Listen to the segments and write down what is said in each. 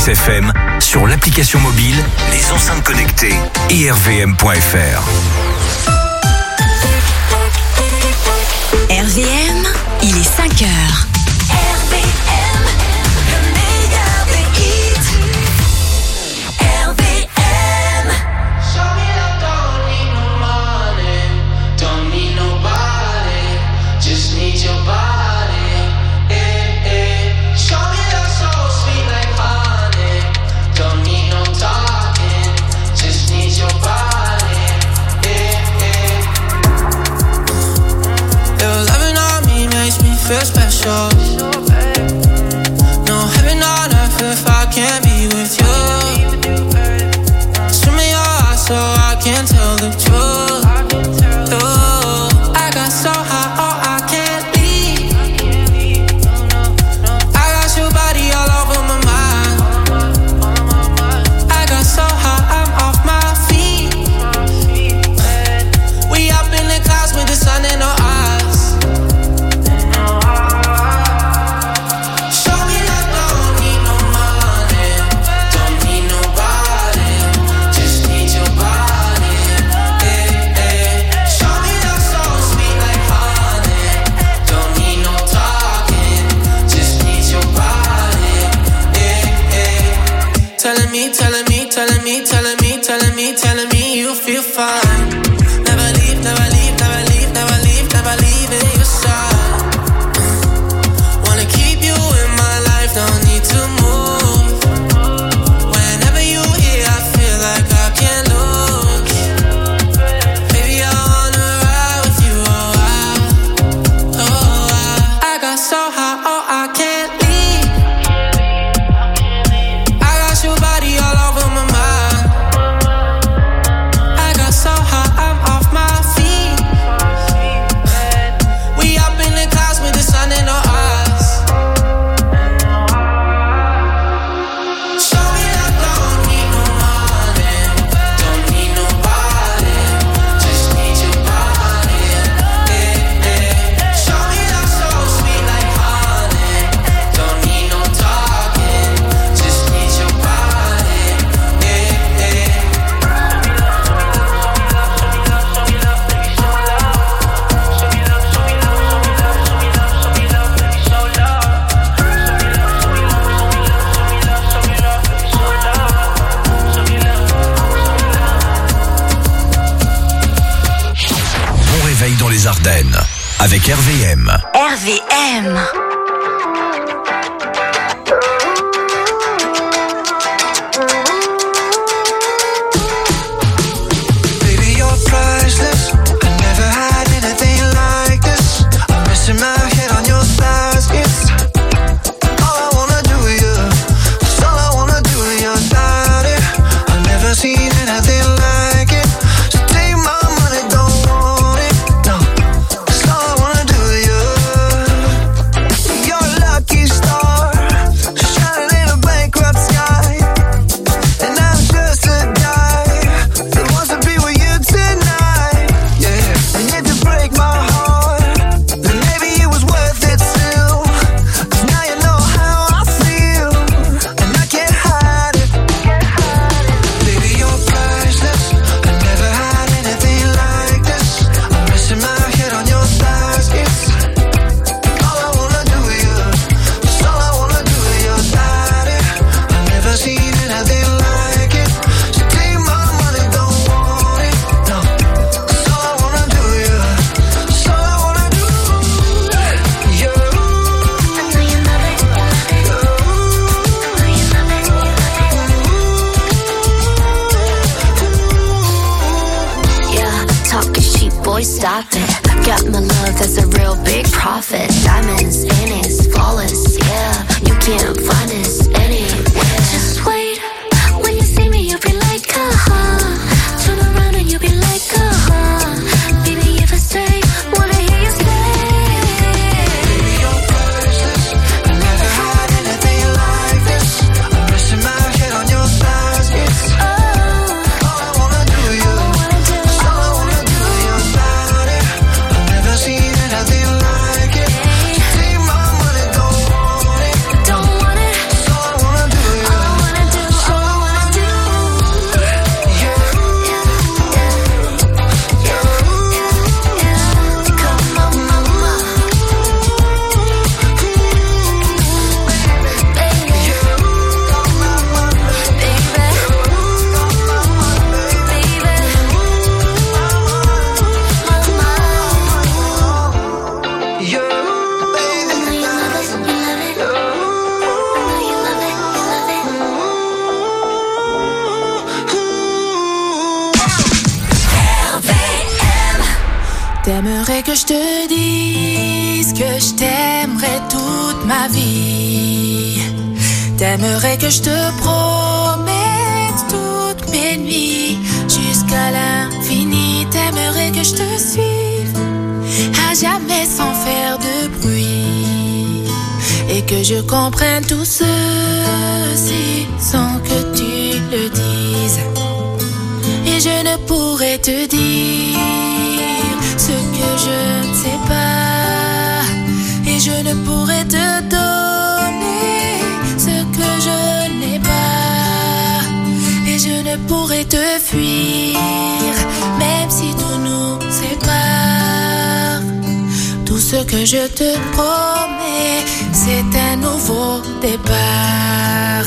FM, sur l'application mobile, les enceintes connectées et rvm.fr. RVM, il est 5h. RVM, le meilleur des hits. RVM. Show me love, don't need no money, don't need nobody, just need your body. Show me love so sweet like honey, don't need no talking, just need your body. Your loving on me makes me feel special. No heaven on earth if I can't be with you. Swim in your eyes so I can tell the truth. Ooh, I got so high, oh I can't leave. I got your body all over my mind. I got so high, I'm off my feet. We up in the clouds with the sun in our eyes. Show me love, don't need no money, don't need nobody, just need your body. Show me love so sweet like honey, don't need no talking, just need your body. Telling me, telling me, telling me, telling me, telling me, telling me you feel fine. Never leave, never leave, never leave, never leave, never leave in your side. Wanna keep you in my life, don't need to move. Whenever you here, I feel like I can't lose. Baby, I wanna ride with you, I got so high, oh I can't leave. I got your body all over my mind. I got so high, I'm off my feet. We up in the clouds with the sun in our eyes. Show me love, don't need no money, don't need nobody, just need your body. Show me love so sweet like honey, don't need no talking, just need your body. Bon réveil dans les Ardennes avec RVM. RVM. Baby, you're priceless. I never had anything like this. I'm resting my head on your thighs. It's all I wanna do with you. It's all I wanna do with your body. I've never seen anything like it. So take my money, don't want it. No, it's all I wanna do with you. You're a lucky star, shining in a bankrupt sky. And I'm just a guy that wants to be with you tonight. Yeah, and if you break my heart, then maybe it was worth it still. 'Cause now you know how I feel, and I can't hide it. Baby, you're priceless. I never had anything like this. I'm resting my head on your thighs. It's all I wanna do with you. It's all I wanna do with your body. I've never seen anything like it. So take my money, don't want it. No, it's all I wanna do with you. It's all I wanna do. You. I know you love it. I know you love it. Yeah, talking cheap, boy, stop it. Got my love, that's a real big profit. Diamonds in it, flawless, yeah. You can't find us anywhere. Just wait, when you see me, you'll be like, turn around and you'll be like, baby, if I stay, wanna hear you say. Baby, you're priceless. I never had anything like this. I'm resting my head on your thighs. It's all I wanna do with you. It's all I wanna do with your body. I've never seen anything like it. So take my money, don't want it. Don't want it. It's all I wanna do T'aimerais que je te dise que je t'aimerais toute ma vie. T'aimerais que je te promette toutes mes nuits jusqu'à l'infini. T'aimerais que je te suive à jamais sans faire de bruit et que je comprenne tout ceci sans que tu le dises. Et je ne pourrais te dire ce que je ne sais pas, et je ne pourrais te donner ce que je n'ai pas, et je ne pourrais te fuir même si tout nous sépare. Tout ce que je te promets, c'est un nouveau départ.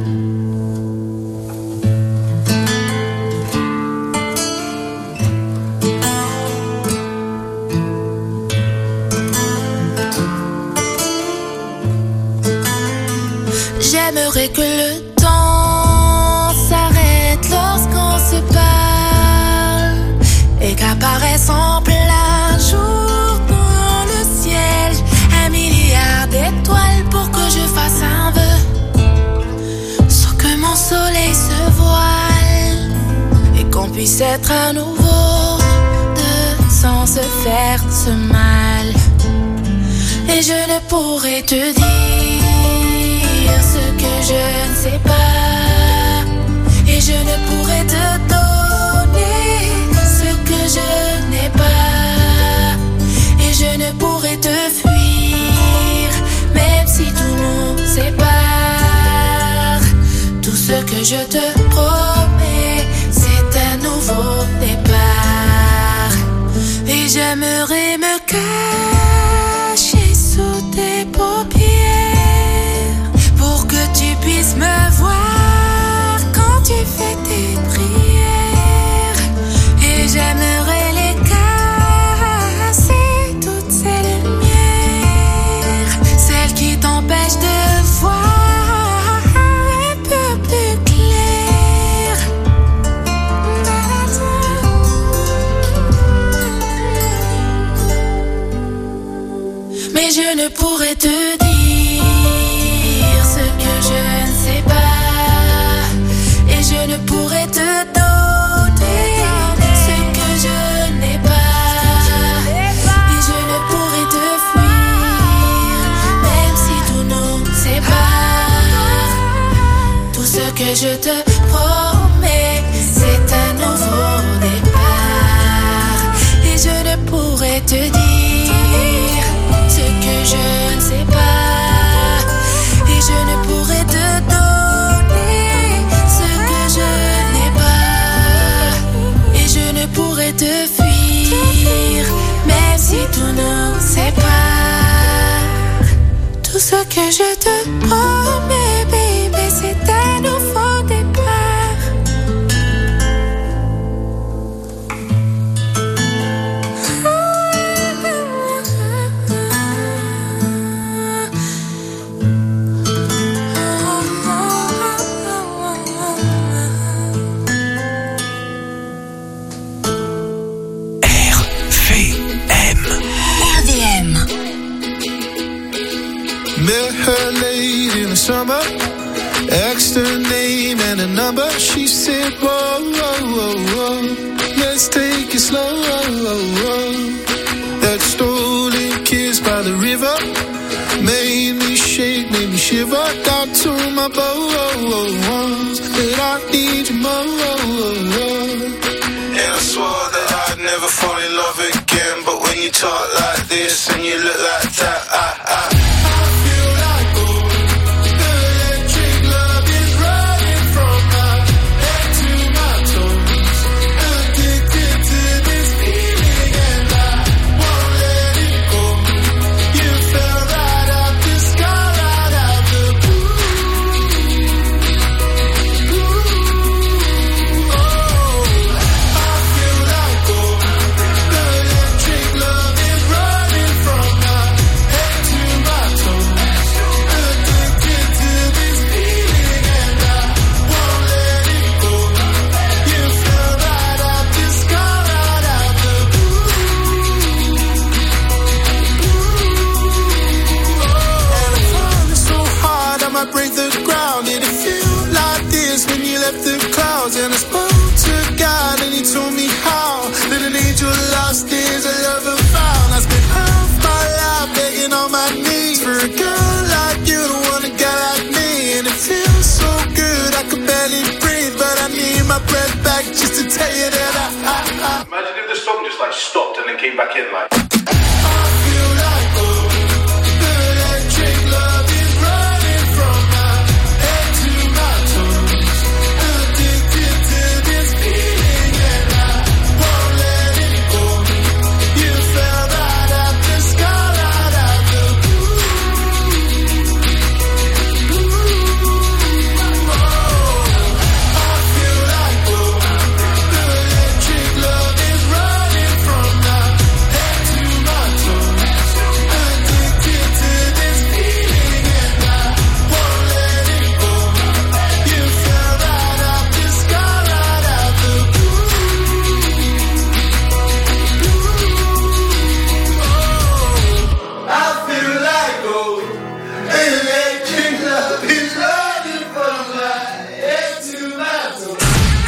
J'aimerais que le temps s'arrête lorsqu'on se parle et qu'apparaisse en plein jour dans le ciel 1 milliard d'étoiles pour que je fasse un vœu sans que mon soleil se voile et qu'on puisse être à nouveau deux sans se faire ce mal. Et je ne pourrais te dire ce que je ne sais pas, et je ne pourrais te donner ce que je n'ai pas, et je ne pourrais te fuir même si tout nous sépare. Tout ce que je te promets, c'est un nouveau départ. Et j'aimerais me cacher sous tes paupières pour que tu puisses me voir quand tu fais tes prières. Et j'aimerais les casser, toutes ces lumières, celles qui t'empêchent de voir un peu plus clair. Mais je ne pourrais te dire ce que je ne sais pas, et je ne pourrais te donner ce que je n'ai pas, et je ne pourrais te fuir même si tout nous sépare. Tout ce que je te promets, c'est un nouveau départ. Et je ne pourrais te dire ce que je ne sais pas, et je ne pourrais te donner ce que je n'ai pas, et je ne pourrais te fuir même si tout nous sépare. Tout ce que je te promets, baby, c'est un nouveau départ. Met her late in the summer, asked her name and a number. She said, whoa, whoa, whoa, whoa, let's take it slow. That stolen kiss by the river made me shake, made me shiver. Down to my bones that I need you more. And I swore that I'd never fall in love again, but when you talk like this and you look like that, I feel like gold. The electric love is running from my head to my toes. Addicted to this feeling and I won't let it go. You fell right out the sky, right out the blue. breath back just to tell you that I Imagine if the song just like stopped and then came back in like. feel like, oh, the electric love is running from my head to my toes. Addicted to this feeling and I won't let it go. You fell right out the sky, right out the blue. I feel like, oh, the electric love is running from my head to my toes. Addicted to this feeling and I won't let it go. You fell right out the sky, right out the blue. I feel like, oh, electric love is running from my head to my toes.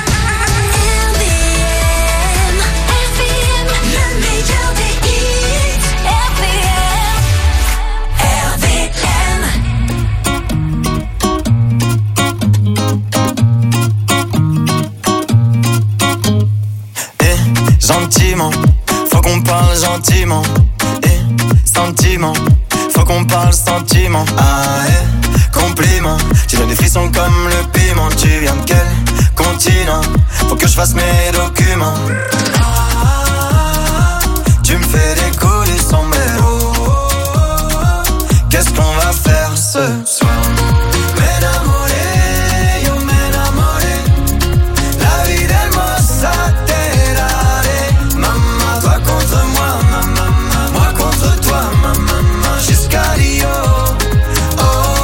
RVM, le meilleur des hits. RVM. Gentiment, faut qu'on parle gentiment. Sentiment, faut qu'on parle sentiment. Compliment, tu donnes des frissons comme le piment. Tu viens de quel continent? Faut que je fasse mes documents. Tu me fais des coups du sombrero. Qu'est-ce qu'on va faire ce soir? M'enamoré, yo m'enamoré. La vie d'hermosa te daré. Maman, toi contre moi, maman, moi contre toi, maman, jusqu'à Rio. Oh,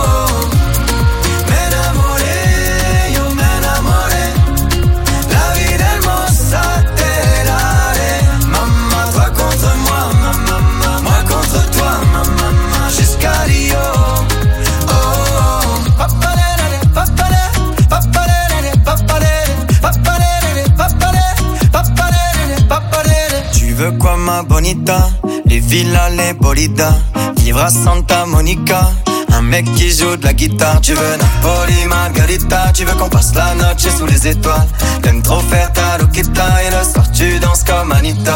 m'enamoré, yo m'enamoré. La vie d'hermosa te daré. Maman, toi contre moi, maman, moi contre toi, maman, jusqu'à Rio. Oh, papalele, papalele, papalele, papalele, papalele, papalele, papalele, papalele. Tu veux quoi ma bonita? Les villas, les bolidas, vivre à Santa Monica. Un mec qui joue de la guitare. Tu veux Napoli, Margarita. Tu veux qu'on passe la noche sous les étoiles. T'aimes trop faire ta loquita et le soir tu danses comme Anita.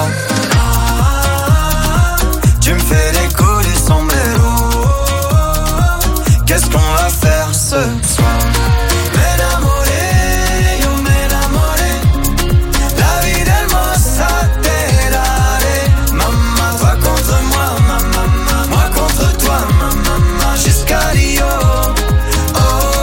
Tu me fais des coups du sombrero. Qu'est-ce qu'on va faire ce soir? M'enamoré, yo m'enamoré. La vie d'hermosa te daré. Maman, toi contre moi, maman, moi contre toi, maman, jusqu'à Rio. Oh,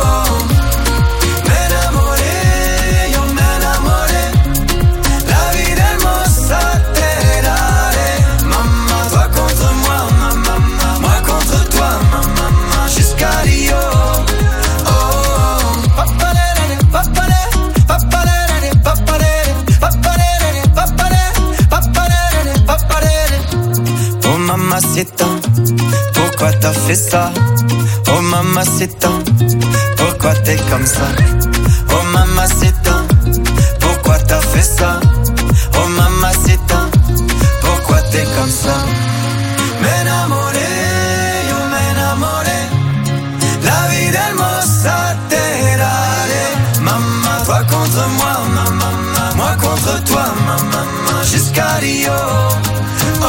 m'enamoré, yo m'enamoré. La vie d'hermosa te daré. Maman, toi contre moi, maman, moi contre toi, maman, jusqu'à Rio. Oh, papalele, papalele, papalele, papalele, papalele, papalele, papalele, papalele. Oh mamacita, pourquoi t'as fait ça? Oh mamacita, pourquoi t'es comme ça? Oh mamacita, pourquoi t'as fait ça? Oh mamacita, pourquoi t'es comme ça? M'enamoré, yo m'enamoré. La vie d'hermosa te daré. Maman, toi contre moi, maman, moi contre toi, maman, jusqu'à Rio. Oh,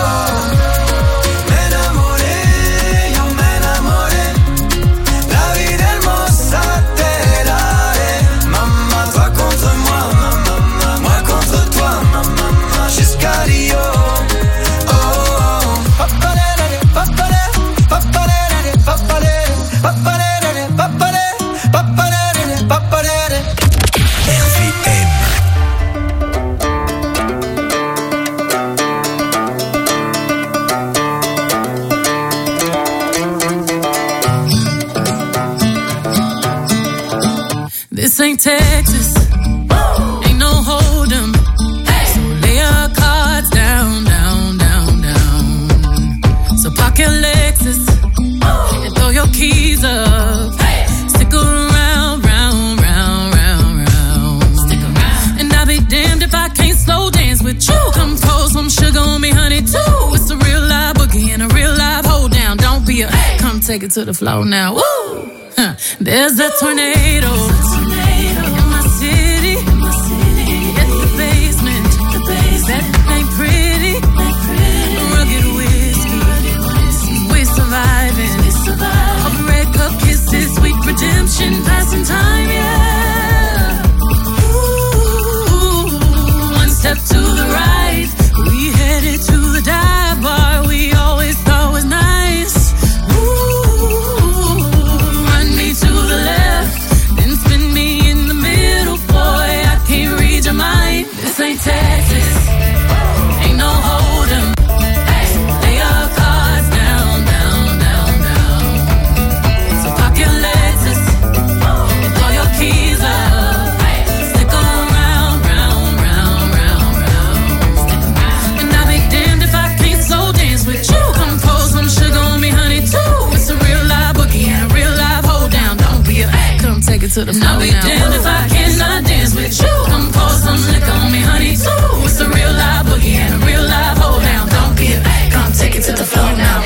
m'enamoré, yo m'enamoré. La vie d'hermosa te daré. Maman, toi contre moi, maman, moi contre toi, maman, jusqu'à Rio. Oh, papalele, papalele, papalele, papalele, papalele, papalele, papalele, papalele. RVM. This ain't Texas, ain't no hold'em. So lay your cards down, down, down, down. So park your Lexus and throw your keys up. Stick around, round, round, round, round. Stick around. And I'll be damned if I can't slow dance with you. Come pour some sugar on me, honey, too. It's a real live boogie and a real live hold down. Don't be a come take it to the floor now. Woo! There's a tornado in my city. to the flow now. I'll be damned if I cannot dance with you. Come pour some liquor on me, honey, too. It's a real live boogie and a real live hold down. Don't be a come take it to the floor now.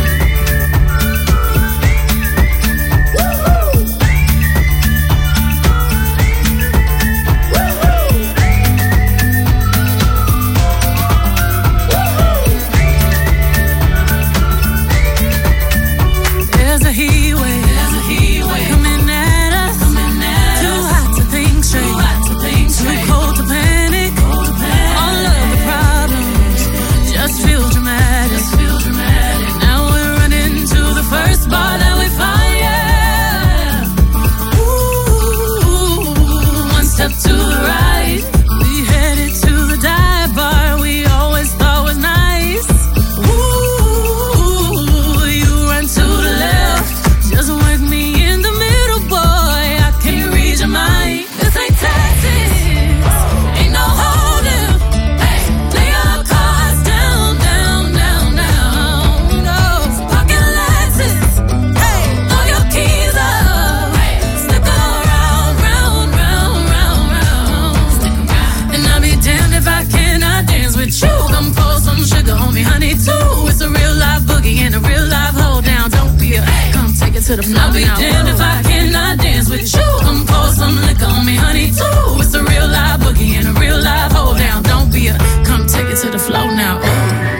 To the I'll be damned if I cannot dance with you. Come pour some liquor on me, honey, too. It's a real live boogie and a real live hold down. Don't be a come take it to the flow now. Ooh.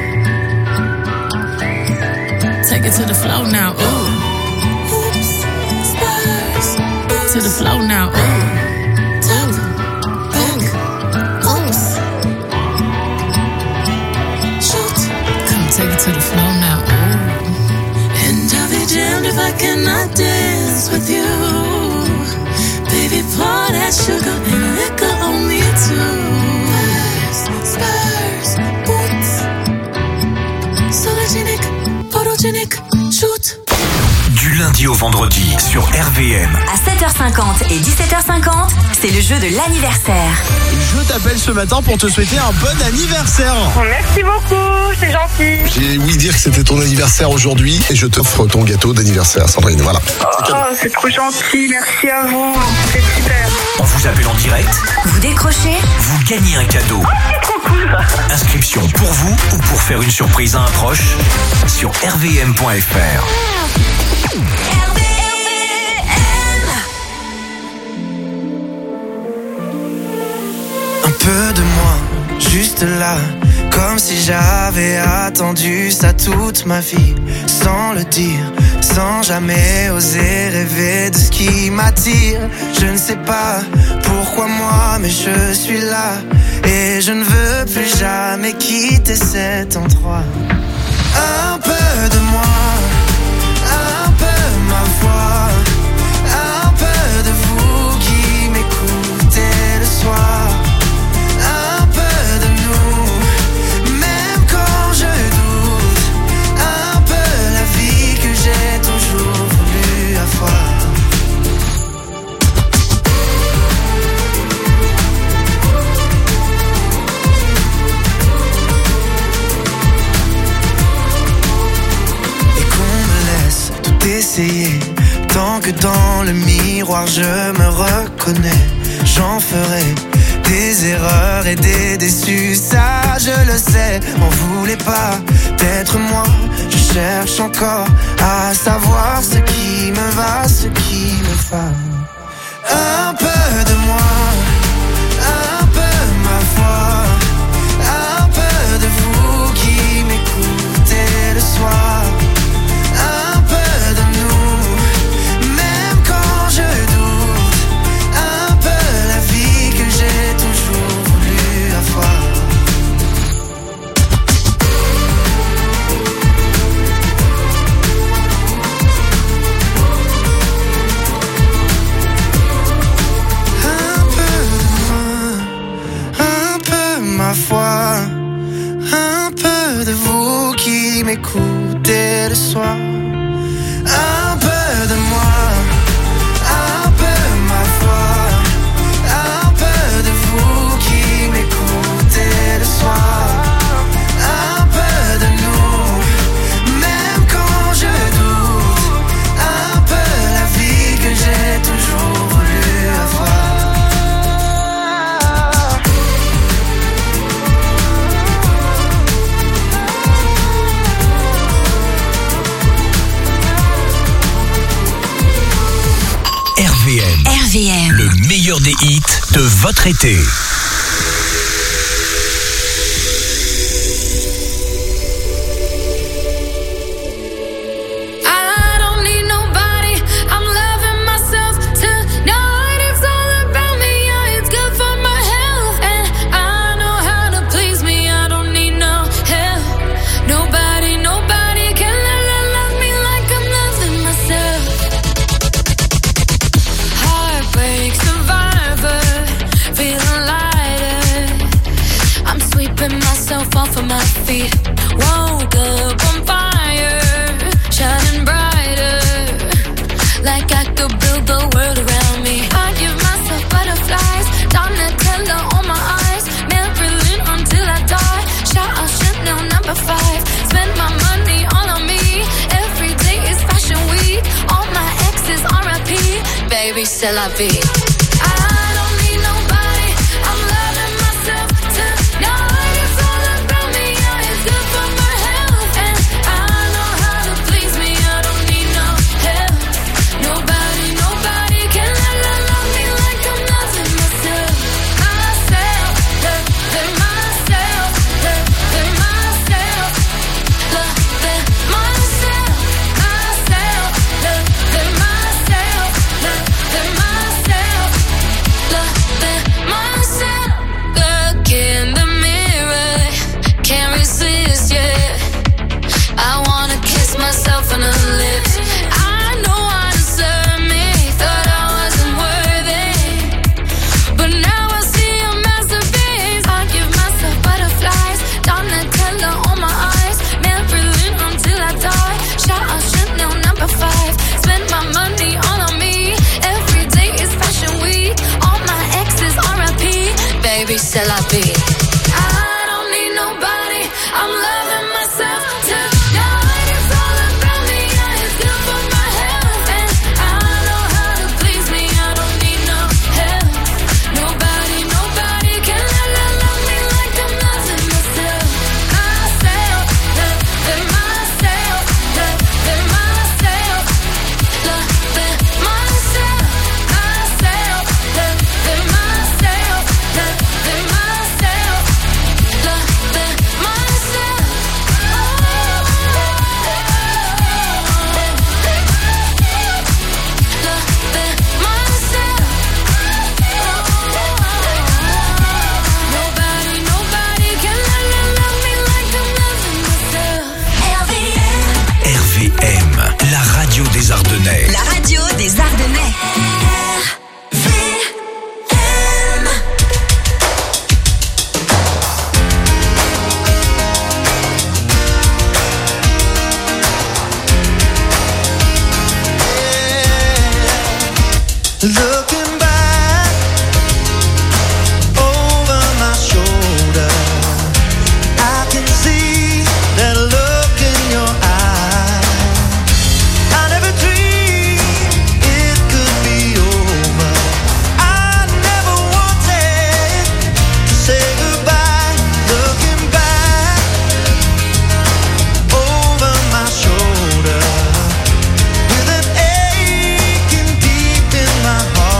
Take it to the flow now. Ooh. Oops, spurs. To the flow now. Ooh. Top, back, oops. Shoot. Come take it to the flow now. Ooh. Damned if I cannot dance with you. Baby, pour that sugar and liquor on me too. Spurs, boots. Sologenic, photogenic, shoot. Du lundi au vendredi sur RVM. À 7h50 et 17h50, c'est le jeu de l'anniversaire. Je t'appelle ce matin pour te souhaiter un bon anniversaire. Merci beaucoup, c'est gentil. J'ai ouï dire que c'était ton anniversaire aujourd'hui et je t'offre ton gâteau d'anniversaire, Sandrine. Voilà. C'est trop gentil, merci à vous. C'est super. On vous appelle en direct. Vous décrochez, vous gagnez un cadeau. C'est trop cool. Inscription pour vous ou pour faire une surprise à un proche sur rvm.fr. Un peu de moi, juste là, comme si j'avais attendu ça toute ma vie, sans le dire, sans jamais oser rêver de ce qui m'attire. Je ne sais pas pourquoi moi, mais je suis là, et je ne veux plus jamais quitter cet endroit. Un peu de moi, un peu ma voix, un peu de vous qui m'écoutez le soir. Un peu de nous, même quand je doute, un peu la vie que j'ai toujours voulu avoir. Et qu'on me laisse tout essayer, tant que dans le miroir je me reconnais, j'en ferai des erreurs et des déçus, ça je le sais. M'en voulez pas d'être moi, je cherche encore à savoir ce qui me va, ce qui me va. Un peu de moi, un peu ma voix, un peu de vous qui m'écoutez le soir. Un peu de nous, même quand je doute, un peu la vie que j'ai toujours voulu avoir. Un peu de moi, un peu ma foi, un peu de vous qui m'écoutez le soir. Un peu de moi, un peu ma foi, un peu de vous qui m'écoutez le soir. Un peu de nous, même quand je doute, un peu la vie que j'ai toujours voulu RVVM. Le meilleur des hits de votre été. Off of my feet, woke up on fire, shining brighter, like I could build the world around me. I give myself butterflies, Donatella on my eyes, Marilyn until I die. Shout out Chanel number 5, spend my money all on me. Every day is fashion week, all my exes RIP, baby c'est la vie. I don't need nobody, I'm loving myself tonight. C'est la vie. I don't need nobody, I'm loving myself tonight. It's all about me, yeah, it's good for my health. And I know how to please me, I don't need no help. Nobody can love me like I'm loving myself. Myself, loving myself, loving myself, loving myself, myself, loving myself, loving myself, loving myself. Nobody can love me like I'm loving myself. RVM, la radio des Ardennais. La radio des Ardennais. Looking back over my shoulder, I can see that look in your eye. I never dreamed it could be over. I never wanted to say goodbye. Looking back over my shoulder, with an aching deep in my heart.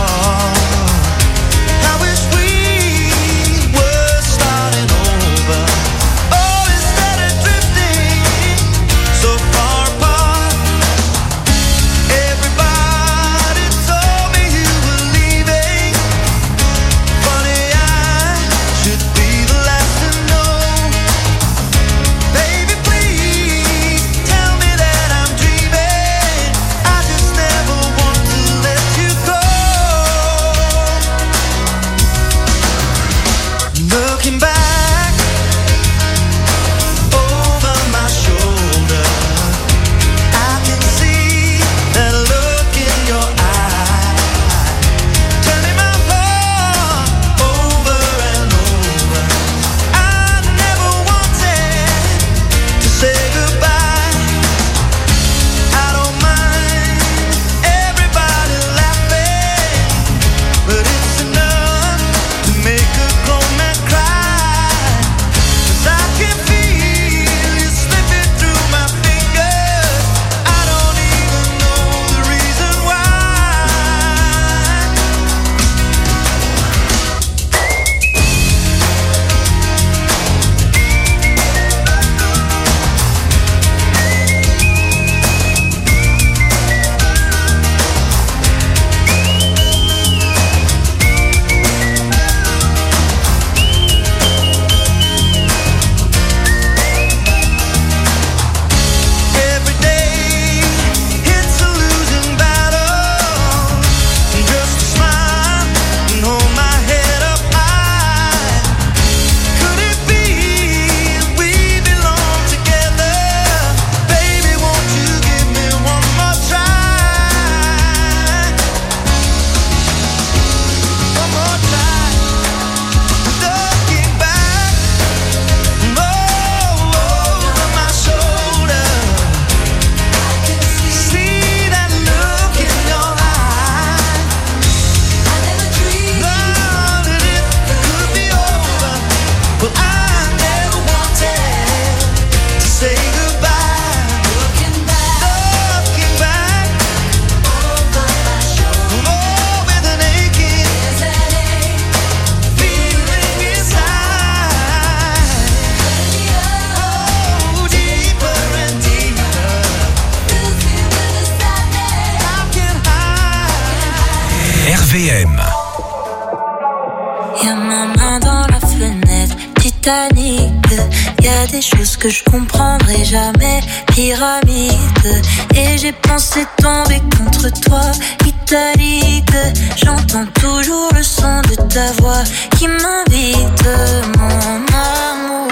Titanic. Y a des choses que je comprendrai jamais. Pyramide. Et j'ai pensé tomber contre toi, italique. J'entends toujours le son de ta voix qui m'invite, mon amour.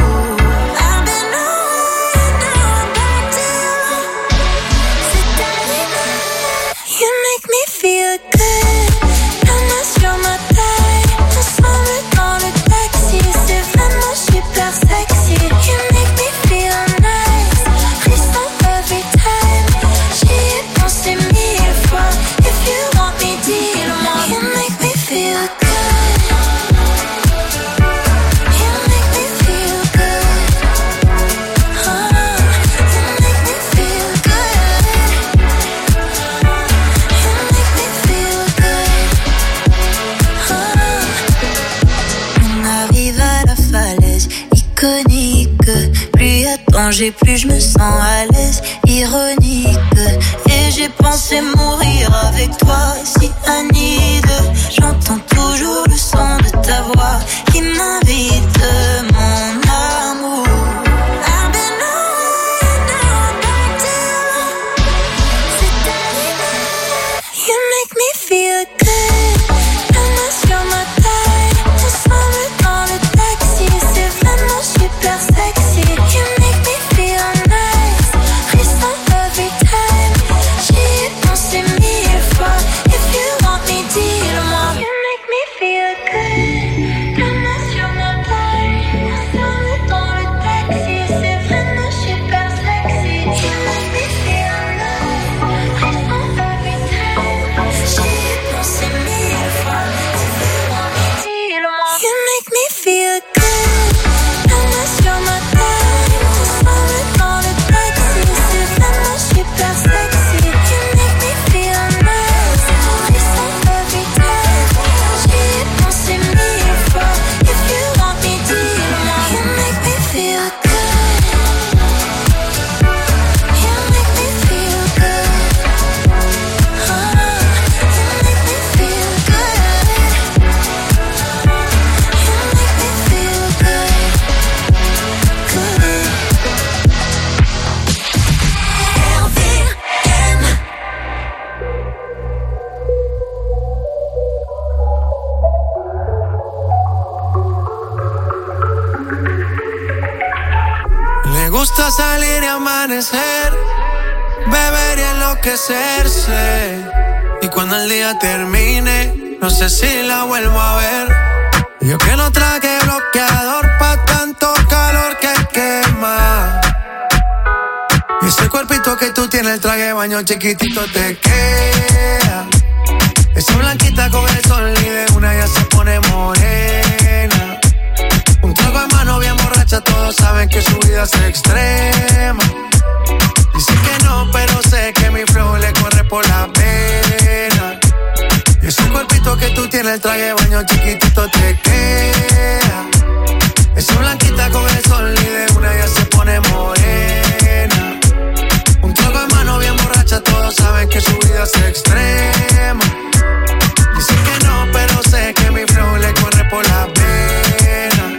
Feel good, la main sur ma taille. Ensemble dans le taxi, c'est vraiment super sexy. You make me feel nice, frisson every time. J'y ai pensé 1000 fois. If you want me, dis-le-moi. You make me feel good. You make me feel good. You make me feel good. Iconique, plus y a de danger, plus je me sens à l'aise. Ironique, et j'ai pensé mourir avec toi, si Anide. J'entends toujours le son de ta voix qui m'invite, mon amour. I've been on back to c'est Anide. You make me feel good, la main sur ma taille. Ensemble dans le taxi, c'est vraiment super sexy. You make me feel nice, frisson every time. J'y ai pensé 1000 fois. If you want me, dis-le-moi. You make me feel good, la main sur ma taille. Ensemble dans le taxi, c'est vraiment super sexy. You make me feel nice, frisson every time. J'y ai pensé 1000 fois. If you want me, dis-le-moi. You make me feel good, la main sur ma taille. Ensemble dans le taxi, c'est vraiment super sexy. You make me feel nice, frisson every time. J'y ai pensé 1000 fois. If you want me, dis-le-moi. You make me feel good. You make me feel good. You make me feel good. You make me feel good. Le gusta salir y amanecer, beber y enloquecerse. Y cuando el día termine, no sé si la vuelvo a ver. Yo que no traje bloqueador pa' tanto calor que quema. Y ese cuerpito que tú tienes, el traje de baño chiquitito te queda. Esa blanquita con el sol y de una ya se pone morena. Un trago en mano bien borracha, todos saben que su vida es extrema. Dicen que no, pero sé que mi flow le corre por la pena. Y ese cuerpito que tú tienes, el traje de baño chiquitito te queda. Esa blanquita con el sol y de una ya se pone morena. Un trago en mano bien borracha, todos saben que su vida es extrema. Dicen que no, pero sé que mi flow le corre por la pena.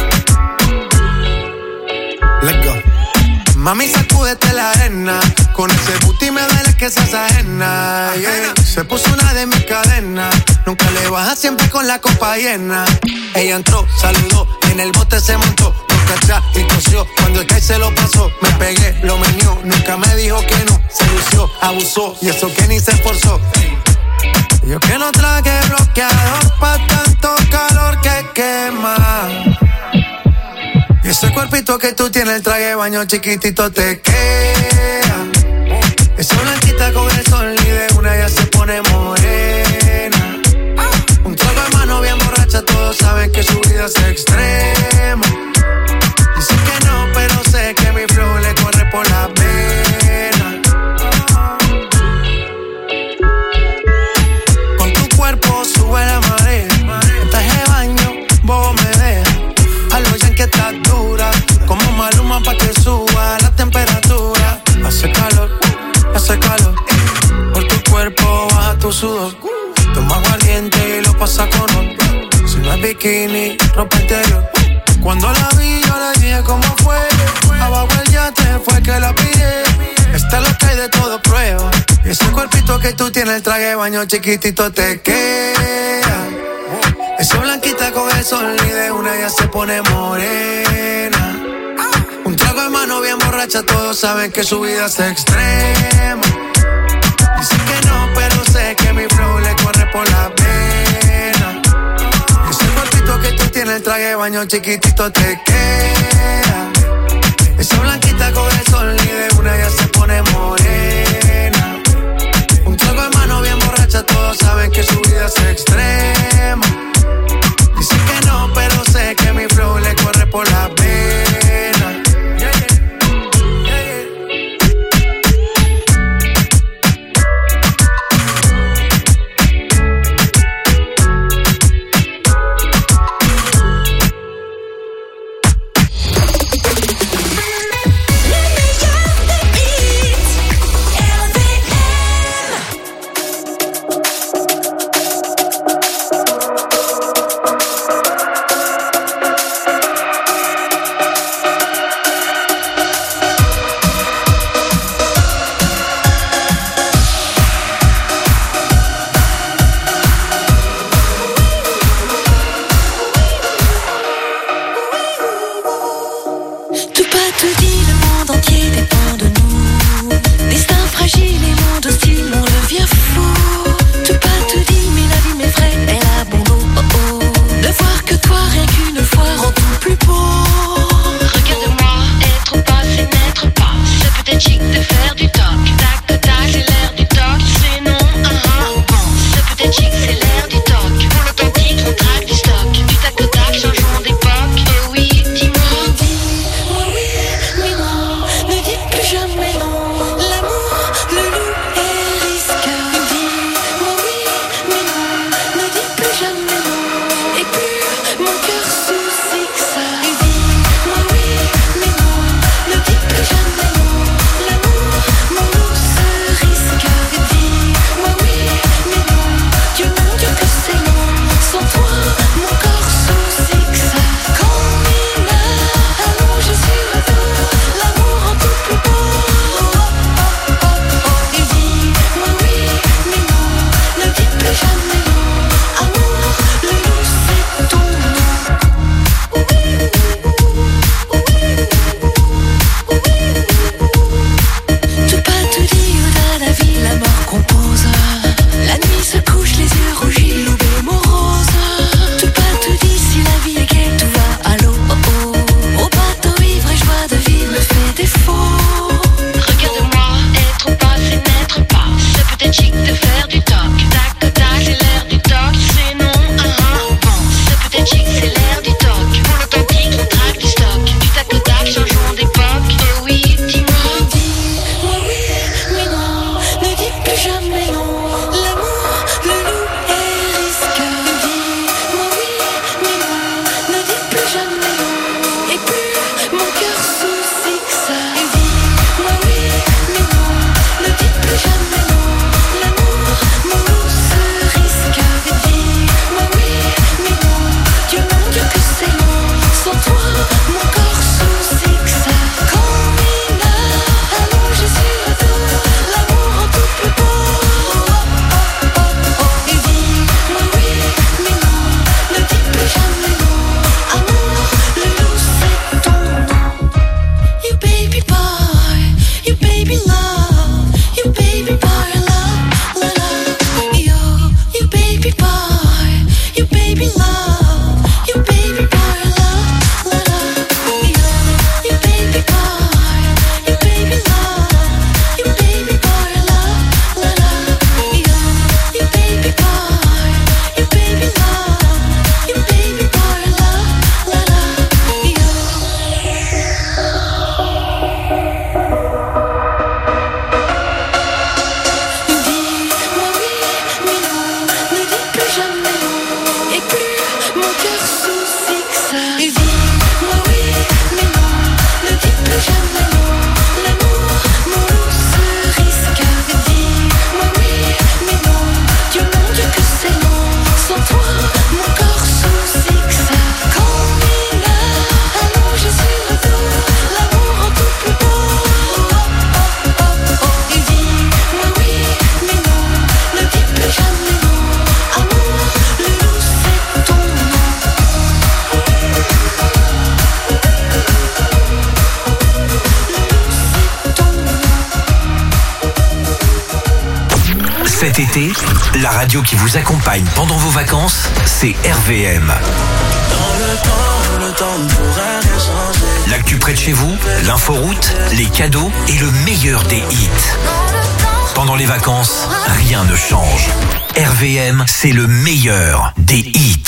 Let's go. Mami, sacúdete la arena. Con ese booty me duele que seas ajena, yeah. Se puso una de mis cadenas. Nunca le baja, siempre con la copa llena. Ella entró, saludó, en el bote se montó. Nunca atrás y tosió, cuando el que se lo pasó. Me pegué, lo menió, nunca me dijo que no. Se lució, abusó, y eso que ni se esforzó. Yo que no traje bloqueador pa' tanto calor que quema. Y ese cuerpito que tú tienes, el traje de baño chiquitito te queda. Esa blanquita con el sol y de una ya se pone morena. Un trago de mano bien borracha, todos saben que su vida es extrema. Dicen que no, pero sé que mi flow le corre por la pena. Con tu cuerpo sube la marea. En traje de baño, vos me dejas. A lo ya que estás dura, como Maluma pa' que suba la temperatura. Hace calor, por tu cuerpo baja tu sudor. Toma aguardiente y lo pasa con oro. Si no es bikini, ropa interior. Cuando la vi yo le dije cómo fue. Abajo el yate fue que la pillé. Esta es lo que hay de todo prueba. Y ese cuerpito que tú tienes, el traje de baño chiquitito te queda. Esa blanquita con el sol y de una ya se pone morena. Un trago de mano bien borracha, todos saben que su vida es extrema. Dicen que no, pero sé que mi flow le corre por la vena. Ese cuerpito que tú tienes, el traje de baño chiquitito te queda. Esa blanquita con el sol y de una ya se pone morena. Un trago de mano bien borracha, todos saben que su vida es extrema. Dicen que no, pero sé que mi flow le corre por la vena. Cet été, la radio qui vous accompagne pendant vos vacances, c'est RVM. Le temps ne pourrait rien changer. L'actu près de chez vous, l'inforoute, les cadeaux et le meilleur des hits. Pendant les vacances, rien ne change. RVM, c'est le meilleur des hits.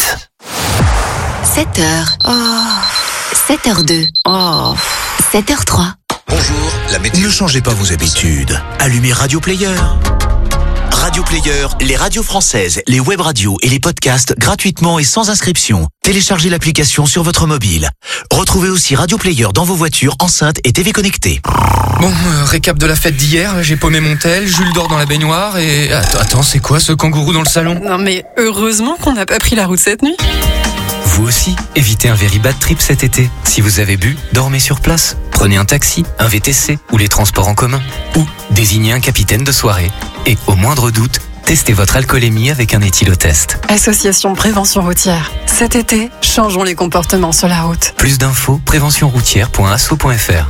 7h. 7h02. 7h03. Bonjour, la météo. Ne changez pas vos habitudes. Allumez Radio Player. Radio Player, les radios françaises, les web radios et les podcasts gratuitement et sans inscription. Téléchargez l'application sur votre mobile. Retrouvez aussi Radio Player dans vos voitures, enceintes et TV connectées. Bon, récap de la fête d'hier, j'ai paumé mon tel, Jules dort dans la baignoire et... Attends, c'est quoi ce kangourou dans le salon? Non mais heureusement qu'on n'a pas pris la route cette nuit. Vous aussi, évitez un very bad trip cet été. Si vous avez bu, dormez sur place. Prenez un taxi, un VTC ou les transports en commun. Ou désignez un capitaine de soirée. Et au moindre doute, testez votre alcoolémie avec un éthylotest. Association Prévention Routière. Cet été, changeons les comportements sur la route. Plus d'infos, préventionroutière.asso.fr.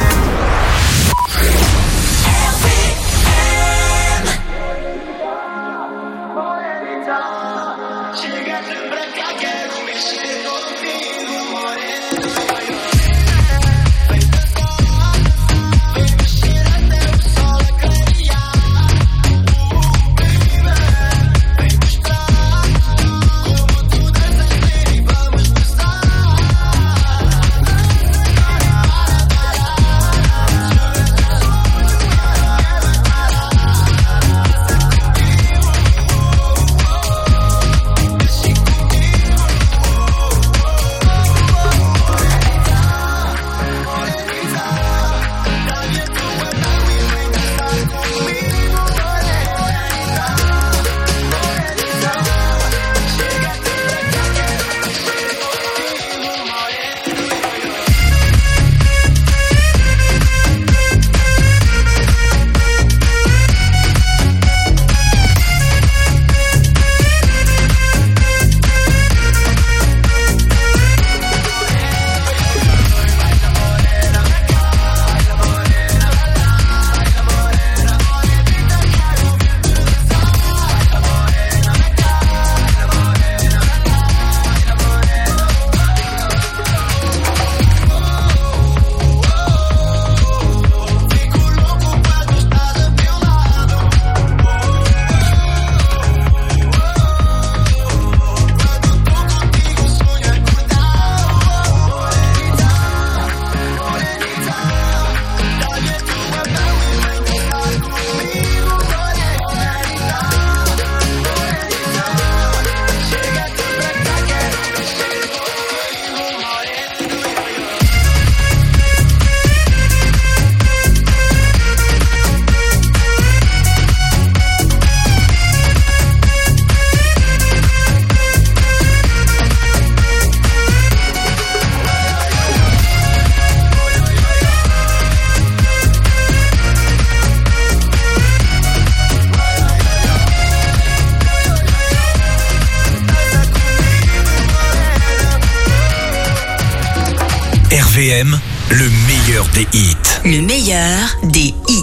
RVM, le meilleur des hits. Le meilleur des hits.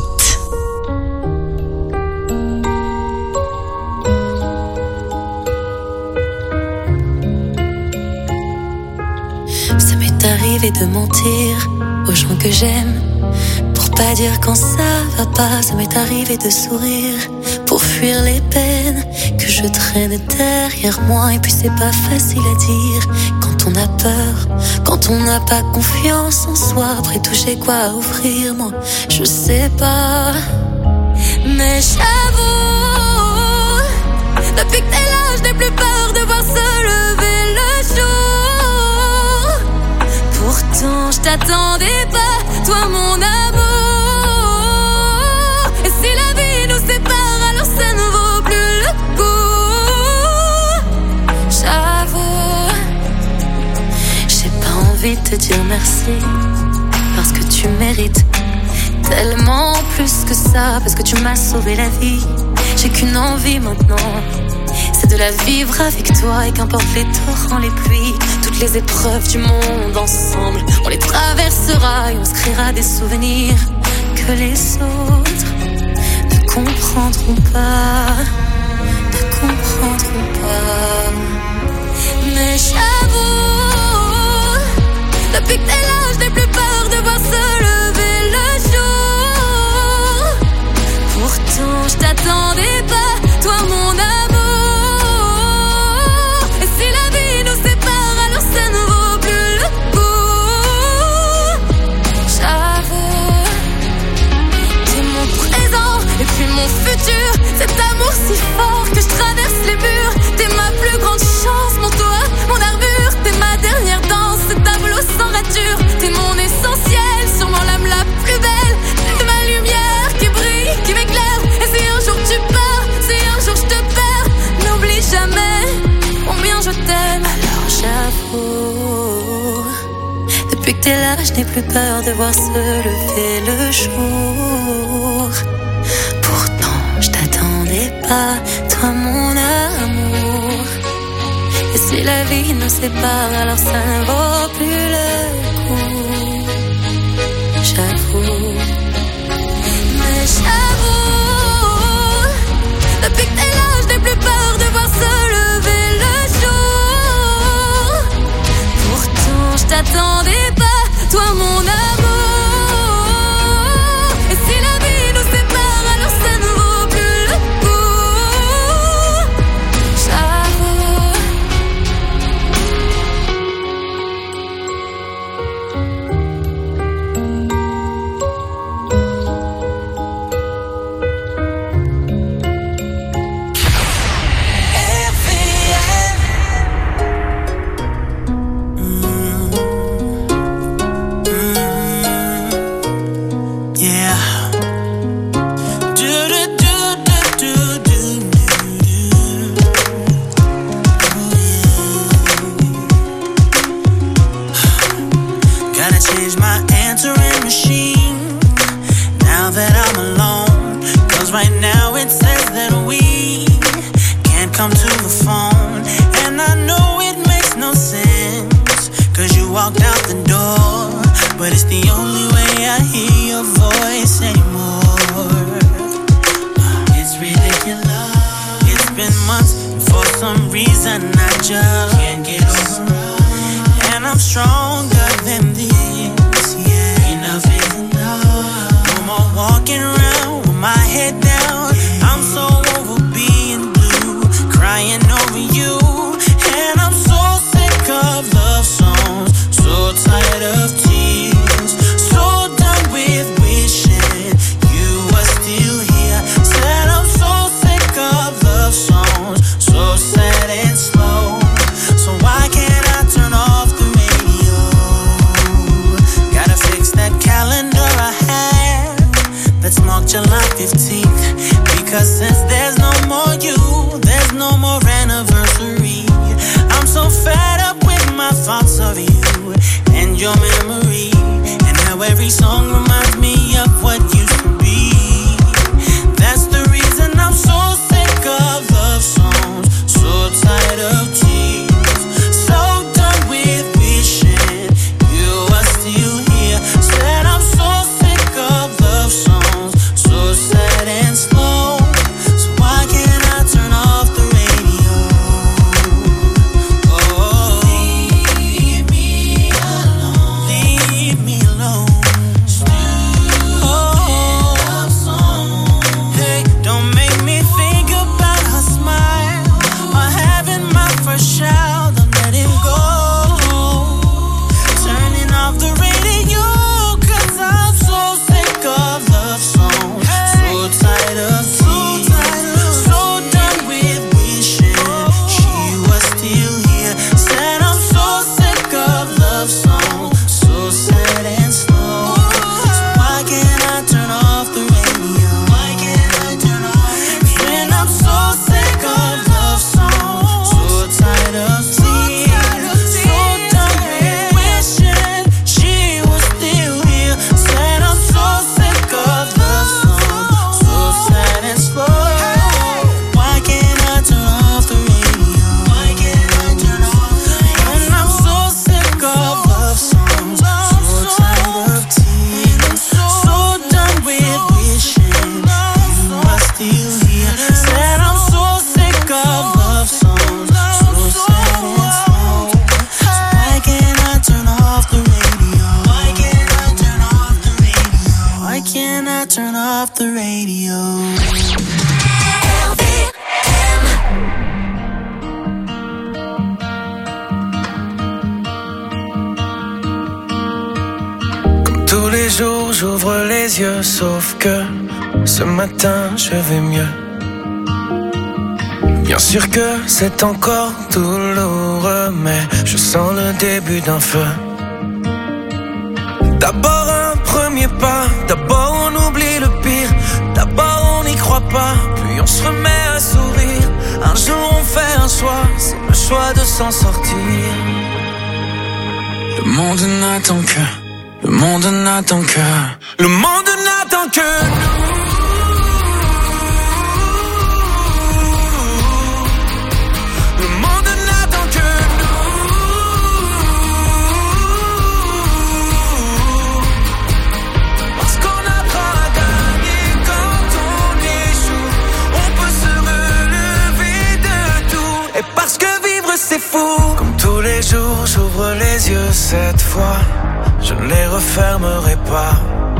Ça m'est arrivé de mentir aux gens que j'aime pour pas dire quand ça va pas. Ça m'est arrivé de sourire pour fuir les peines que je traîne derrière moi. Et puis c'est pas facile à dire quand on a peur, quand on n'a pas confiance en soi. Après tout j'ai quoi à offrir, moi je sais pas. Mais j'avoue, depuis que t'es là je n'ai plus peur de voir se lever le jour. Pourtant je t'attendais pas, toi mon amour. Et si la vie nous sépare, alors ça ne vaut plus le coup. J'avoue, j'ai pas envie de te dire merci, parce que tu mérites tellement plus que ça, parce que tu m'as sauvé la vie. J'ai qu'une envie maintenant, c'est de la vivre avec toi. Et qu'importe les torrents, les pluies, toutes les épreuves du monde, ensemble on les traversera et on se créera des souvenirs que les autres ne comprendront pas, ne comprendront pas. Mais j'avoue, depuis que t'es là, je n'ai plus peur de voir se lever le jour. Pourtant, je t'attendais pas, toi mon amour. Et si la vie nous sépare, alors ça ne vaut plus le coup. J'avoue, t'es mon présent et puis mon futur. Cet amour si fort que je traverse les murs. T'es ma plus grande chance, mon toit, mon armure. T'es ma dernière danse, ce tableau sans rature. T'es mon essentiel, sûrement l'âme la plus belle. T'es ma lumière qui brille, qui m'éclaire. Et si un jour tu pars, si un jour je te perds, n'oublie jamais combien je t'aime. Alors j'avoue, depuis que t'es là, je n'ai plus peur de voir se lever le jour. Pourtant, je t'attendais pas, toi mon amour. Et si la vie nous sépare, alors ça ne vaut plus le coup. J'avoue, mais j'avoue, depuis que t'es là, je n'ai plus peur de voir se lever le jour. Pourtant, je t'attendais pas, toi mon amour. Et si la vie nous sépare, alors ça ne vaut plus le coup. J'avoue. Yeah. Gotta change my answering machine now that I'm alone. 'Cause right now it says that we can't come to the phone. And I know it makes no sense, 'cause you walked out the door. But it's the only way I hear your voice anymore. It's ridiculous. It's been months, and for some reason I just can't get over. And I'm stronger than this, yeah. Enough is enough. No more walking around with my head down. I'm so over being blue, crying over you. And I'm so sick of love songs, so tired of tears, so done with wishing you were still here. Said I'm so sick of love songs, so sad and slow. So why can't I turn off the radio? Gotta fix that calendar I have that's marked July 15th. Because since there's no more you, there's no more anniversary. I'm so fed up with my thoughts of you and your memory. And how every song reminds me of what used to be. That's the reason I'm so sick of love songs, so tired of tears, so done with wishing you were still here. Said I'm so sick of love songs, so sad and slow. So why can't I turn off the radio? Oh, leave me alone. Leave me alone. j'ouvre les yeux, sauf que ce matin je vais mieux. Bien sûr que c'est encore douloureux, mais je sens le début d'un feu. D'abord un premier pas, d'abord on oublie le pire, d'abord on n'y croit pas, puis on se remet à sourire. Un jour on fait un choix, c'est le choix de s'en sortir. Le monde n'attend que, le monde n'attend que, le monde n'attend que nous. Le monde n'attend que nous. Parce qu'on apprend à gagner quand on échoue. On peut se relever de tout. Et parce que vivre c'est fou. Comme tous les jours j'ouvre les yeux cette fois. Je ne les refermerai pas.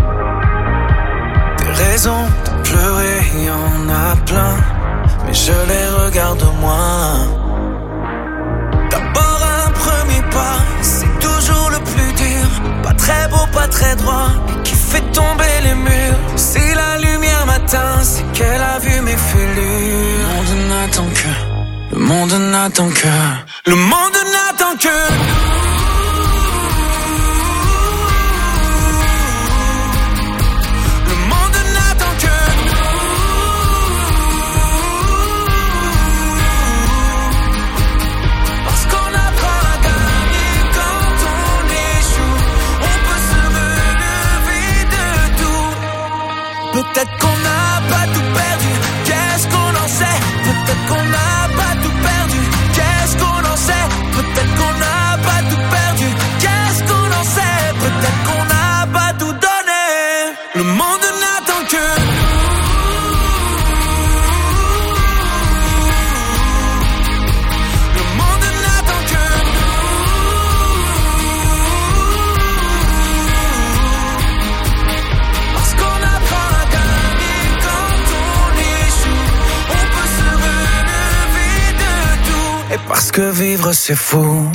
Des raisons de pleurer, y en a plein, mais je les regarde moins. D'abord un premier pas, c'est toujours le plus dur. Pas très beau, pas très droit, mais qui fait tomber les murs. Si la lumière m'atteint, c'est qu'elle a vu mes fêlures. Le monde n'attend que, le monde n'attend que, le monde n'attend que nous. Peut-être qu'on n'a pas tout perdu, qu'est-ce qu'on en sait? Peut-être qu'on n'a pas tout perdu, qu'est-ce qu'on en sait? Peut-être qu'on n'a pas tout perdu, qu'est-ce qu'on en sait? Peut-être qu'on n'a pas tout donné. Le monde n'attend que nous. Le monde n'attend que nous. Parce qu'on apprend à gagner quand on échoue. On peut se relever de tout. Et parce que vivre c'est fou.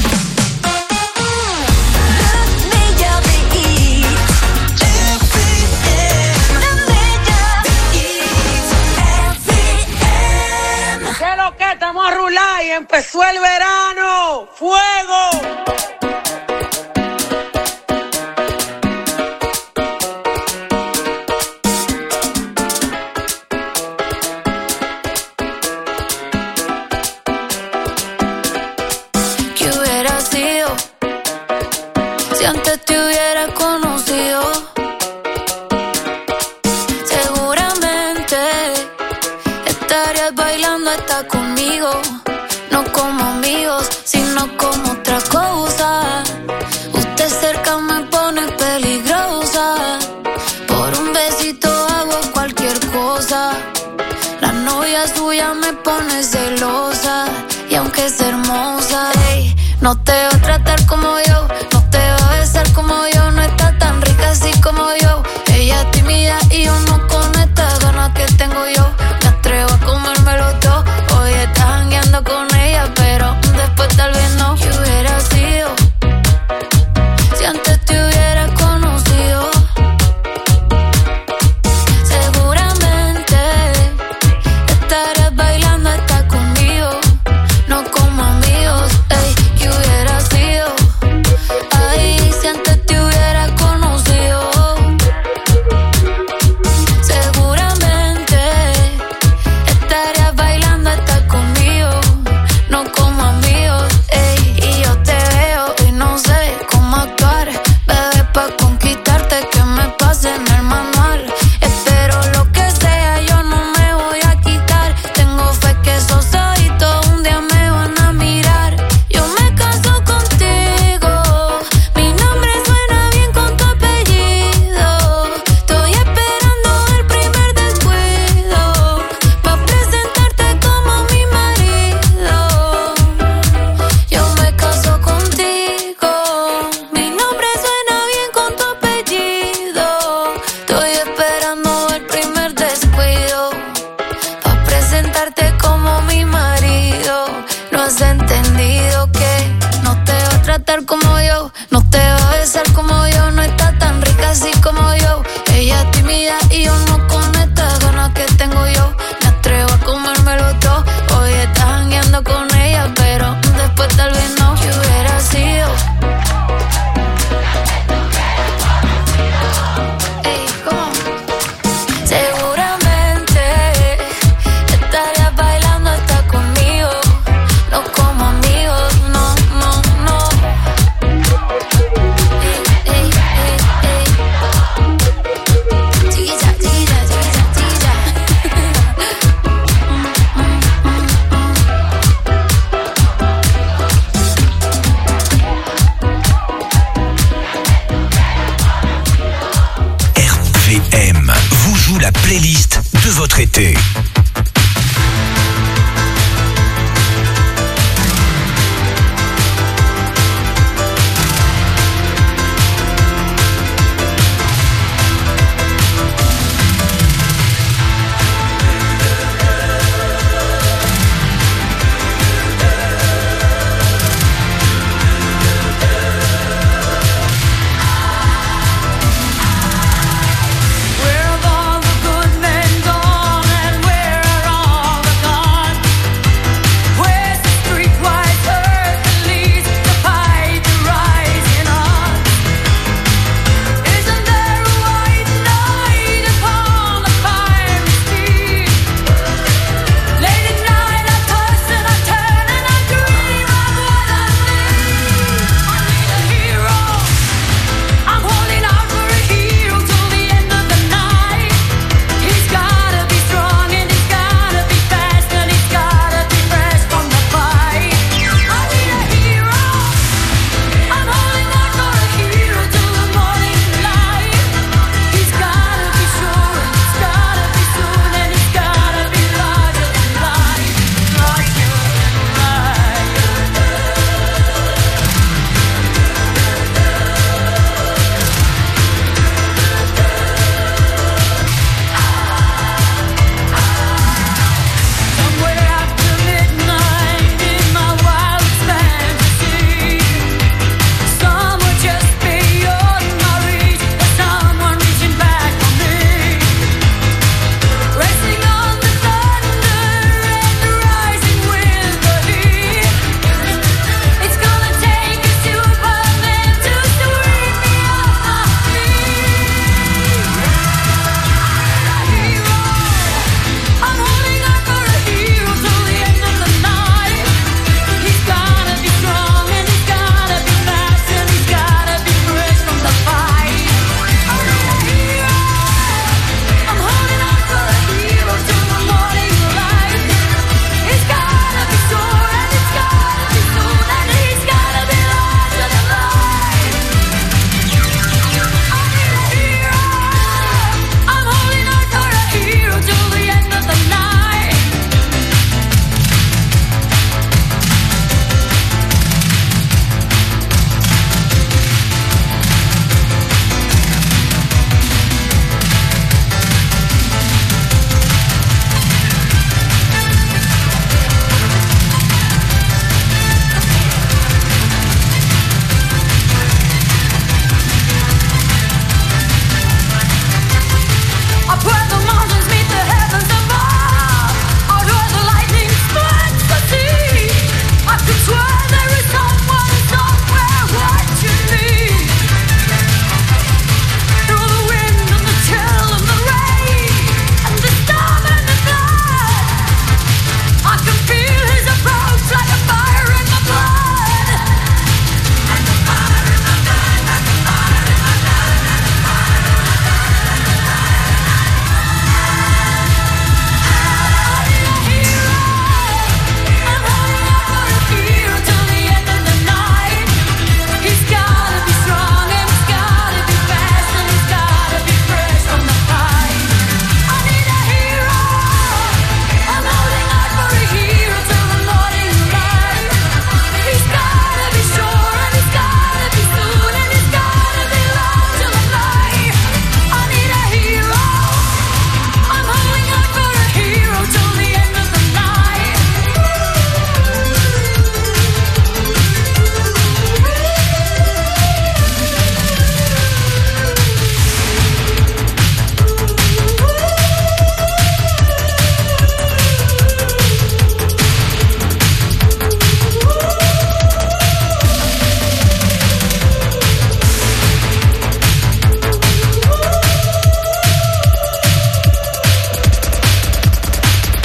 ¿Qué lo que? Estamos a rular y empezó el verano. ¡Fuego! ¿Qué hubiera sido si antes te hubiera conocido? Seguramente estarías bailando hasta conmigo, no como amigos, sino como otra cosa. Usted cerca me pone peligrosa, por un besito hago cualquier cosa. La novia suya me pone celosa, y aunque es hermosa, ey, no te va a tratar como yo, no te va a besar como yo, no está tan rica así como yo. Ella es tímida y yo no con estas ganas que tengo yo. Me atrevo a comérmelo todo. Hoy estás jangueando con ella, pero después tal vez no. ¿Qué hubiera sido si antes te hubiera conocido? Seguramente estarías bailando hasta conmigo, no como amigos. Ey, ¿qué hubiera sido traité.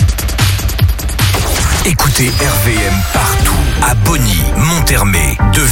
Écoutez RVM partout, à Bonny, Monthermé,